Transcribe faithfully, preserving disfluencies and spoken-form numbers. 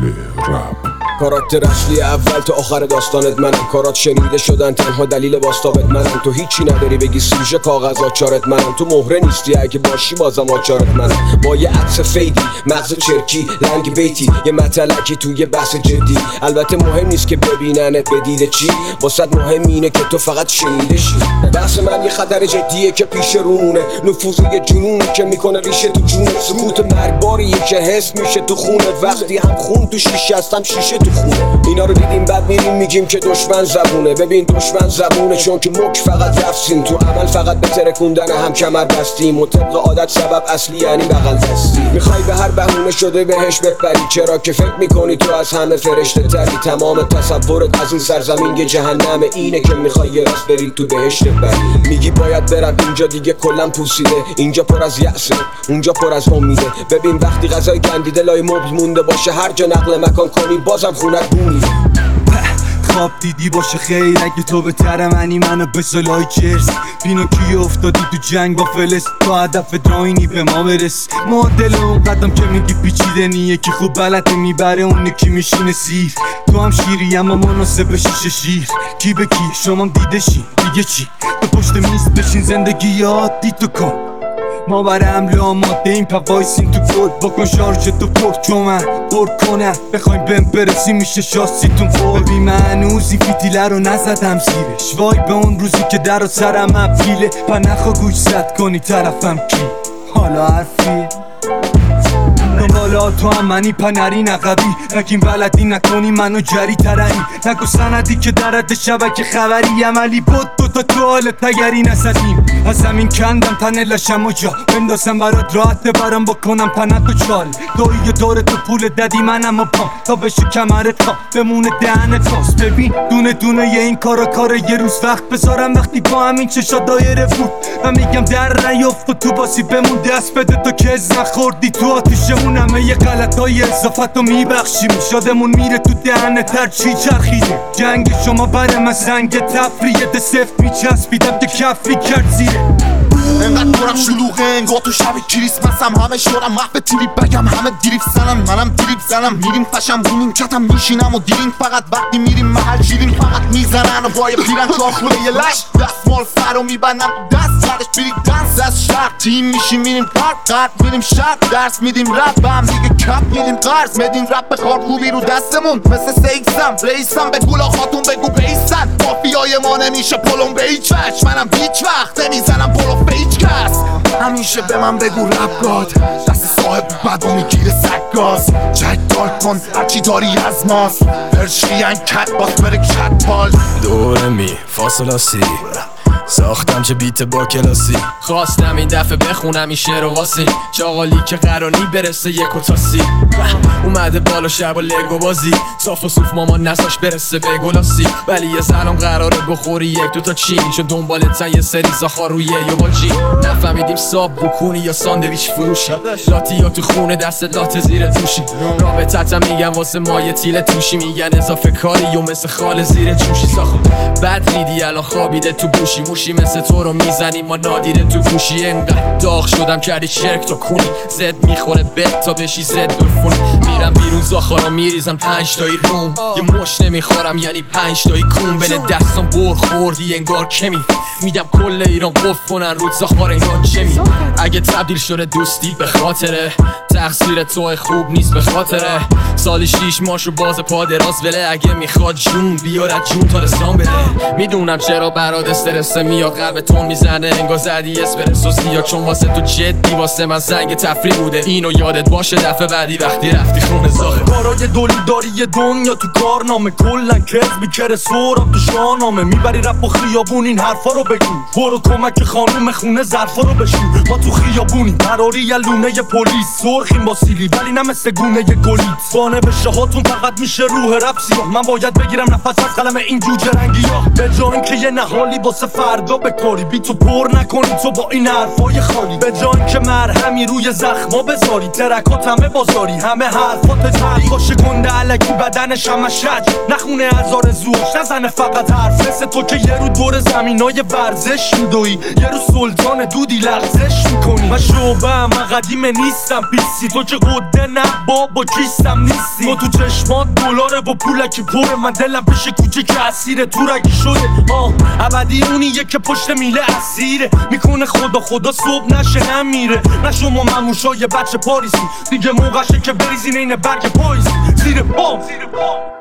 محفل رپ. کاراکتر اصلی اول تا آخر داستانت منم، کارات شنیده شدن تنها دلیل باستابت منم. تو هیچی نداری بگی سوژه کاغذ آچارت منم، تو مهره نیستی اگه باشی بازم آچارت منم. با یه عکس فیدی مغز چرکی رنگ بیتی یه متلکی توی بحث جدی. البته مهم نیست که ببیننت بدیده چی، واسط مهم اینه که تو فقط شنیده شی. بحث من یه خطر جدیه که پیش رونه، نفوذ یه جنونی که میکنه ریشه تو جونه. سکوت مرگباریه که حس میشه تو خونه، وقتی هم خون تو شیشه هستم شیشه تو خونه. اینا رو دیدیم بعد میریم میگیم که دشمن زبونه. ببین دشمن زبونه چون که مک فقط رفسیم، تو عمل فقط به ترکوندن هم کمر بستیم و طبق عادت سبب اصلی یعنی بغل دستی. میخوای به هر بهونه شده بهش بپری، چرا که فکر میکنی تو از همه فرشته تری. تمام تصورت از این سرزمین یه جهنمه، اینه که میخوای یه راست بری تو بهشت بری. میگی باید برم اینجا دیگه کلا پوسیده، اینجا پر از یأسه اونجا پر از امیده. ببین وقتی غذای گندیده لای مبل مونده باشه، هر جا نقل مکان کنی بازم خونت بومیده. خواب دیدی باشه خیر اگه تو به تر منی، منو به سلای چرس پینوکی افتادی تو جنگ با فلس، تو هدف دراینی به ما برس. معادل اون قدم که میگی پیچیده نیه، که خوب بلده میبره اون یکی میشینه سیر. تو هم شیری اما مناسب شیشه شیر، کی به کی شما دیده شی دیگه چی. تو پشت میز بشین زندگی عادی تو کن، ما برای حمله آماده این پوایسین تو گل. بکن شارژ تو پر چون من پر کنم، بخوایم بهم برسی میشه شاستیتون پر. ببین من هنوز این فیتیله رو نزدم زیرش، وای به اون روزی که در و سرم افیله. پا نخوا گوش زد کنی طرفم کی حالا حرفی دنبالا تو هم منی پنری نقبی، نگیم بلدی نکنی منو جری ترنی. نگو سندی که درد شبکه خبری عملی بود، دوتا تو حال تگری نسدیم. از زمین کندم تنه لشم و جا بندازم برات راحت برم بکنم پنت و چال. دوی دور تو پول دادی منم و پام تا بشه کمرت خواه بمونه دهنت خواست. ببین دونه دونه یه این کارا کار یه روز وقت بذارم، وقتی با همین چشا دایره بود و میگم در نیفت و تو باسی بمون دست بده تو که از نخوردی تو آتیشمون. همه یه غلطای اضافت رو میبخشیم، شادمون میره تو دهنت هر چی چرخیده. جنگ شما بره من زنگ تفریه، ده سفت میچسبیدم که کفی کرد زیره. انقدر پرم شلوغه انگار تو شب کریسمسم، همه شورم محو تیریپ بگم همه دیریپ زنم، منم دیریپ زنم. میریم فشم بونیم چتم میشینم و دیرین، فقط وقتی میریم محل شیرین فقط میزنن و بای پیرن چار خوره یه لش دستمال سر رو میبندم دست سرش بریک دنس از شهر. تیم میشیم میریم پرک قرد میریم شهر، درس میدیم رپ به هم دیگه کپ میدیم قرض میدیم رپ به کار خوبی رو دستمون مثل سیکسم رئیسم. به گولا خاتون بگو بیسن مافیای ما نمیشه پلم به هیچ وجه، منم هیچ وقت نمیزنم پلو به هیچ کس. همیشه به من بگو رپ گاد، دست صاحب بد و میگیره سگاز. جک دار کن هرچی داری از ماست، پرشیان کت باز بره کت پال. دوره می فاصله سی ساختم چه بیت با کلاسی، خواستم این دفعه بخونم این شعر و واسی. چاقالی که قرانی برسه یک و تا سی، اومده بالا شب و لگو بازی. صاف و صوف مامان نساش برسه به گلاسی، ولی یه زنم قراره بخوری یک دو تا چین، چون دنبالتن یه سری زاخار روی یه باجی. نفهمیدیم ساب بکونی یا ساندویچ فروشی، لاتی یا تو خونه دست لات زیر دوشی. رابطتم میگن واسه مایه تیل توشی، میگن اضافه کاری و مثل خال زیر جوشی. ساخو بد ریدی الان خوابیده تو گوشی، موشی مثل تو رو میزنیم ما نادیده تو گوشی. انقدر داغ شدم کردی شرک تو کونی، زد میخوره بد تا بشی زد دفونی. میرم بیرون زاخارا میریزم پنج تایی روم، یه مش نمیخورم یعنی پنج تایی کون. بله دستم بر خوردی انگار کمی، میدم کل ایران قف کنن رود زاخار ایران چمی. اگه تبدیل شده دوستی به خاطره، تقصیر تو خوب نیست به خاطره. سالی شیش ماشو باز پا دراز وله، اگه میخواد جون بیارد جون تا رسان بده. میدونم چرا برات استرس میاد، قلب تو میزنه انگار زدی اسپرسو زیاد، چون واسه تو جدی واسه من زنگ تفریح بوده. اینو یادت باشه دفعه بعدی وقتی رفتی خونه زاخه. کارای دولی داری یه دنیا تو کارنامه، کلن کذب میکره سورم تو شاهنامه. میبری رپ و خیابون این حرفا رو بگو، برو کمک خانوم خونه ظرفا رو بشور. ما تو خیابونی قراری یه لونه ی پلیس، سرخیم با سیلی ولی نه مثل گونه ی گلیت. بانه بشه هاتون فقط میشه روح رپ سیاه، من باید بگیرم نفس از قلم این جوجه رنگی ها. به جا اینکه یه نهالی واسه فردا بکاری بی تو پر نکنی تو با این حرفای خالی به جای که مرهمی روی زخما بذاری ترکات همه بازاری همه حرفات تری باشه کنده علکی بدنش همه شج نخونه از آرزوش نزنه فقط حرف مثل تو که یه رو دور زمینای ورزش میدوی یه رو سلطان دودی لغزش میکنی من شعبه من قدیمه نیستم پیسی تو که قده نه بابا کیستم نیستی ما تو چشمات دلاره با پولکی پره من دلم پیش کوچه که اسیره تو رگی شده آه ابدی اونیه که پشت میله اسیره میکنه خدا خدا صبح نشه نمیره نه شما مموشای بچه پاریسی دیگه موقعشه که بریزین این برگ پاییز زیر پام